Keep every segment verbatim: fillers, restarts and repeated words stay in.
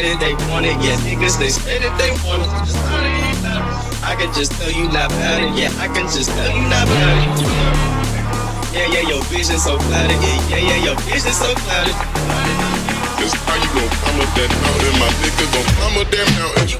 that they want it, yeah. Niggas, they say that they want it. Just thought it ain't better. I can just tell you not about it, yeah. I can just tell you not about it. Yeah, yeah, your vision so clouded, yeah, yeah, yeah, your vision so clouded. Cause how you gon' climb up that mountain? My nigga gon' climb up that mountain.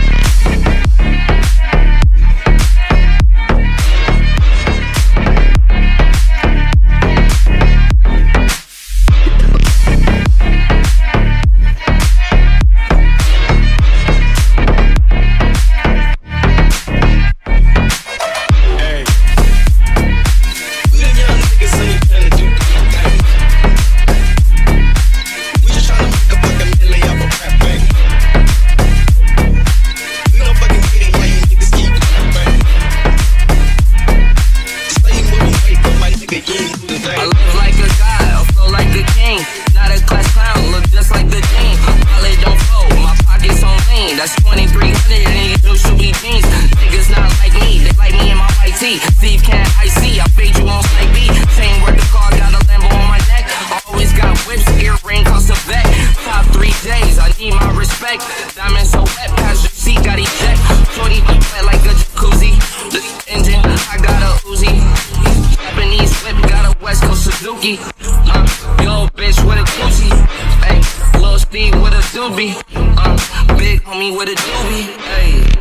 I live like a god, I flow like a king. Not a class clown, look just like the dean. Wallet don't fold, my pockets on lean. That's twenty-three hundred and you new should be jeans. Niggas not like me, they like me in my white tee. Steve can't I see, I fade you on site B. Chain worth the car, got a Lambo on my neck. I always got whips, earring cost a vet. Top three days, I need my respect. Diamonds so wet, passenger seat got eject. Shorty wet like a jacuzzi. The engine, I got a Uzi. Japanese whip, got a West Coast Suzuki. Uh, yo, bitch with a Gucci. Hey, Lil Steve with a doobie. Uh, big homie with a doobie. Hey.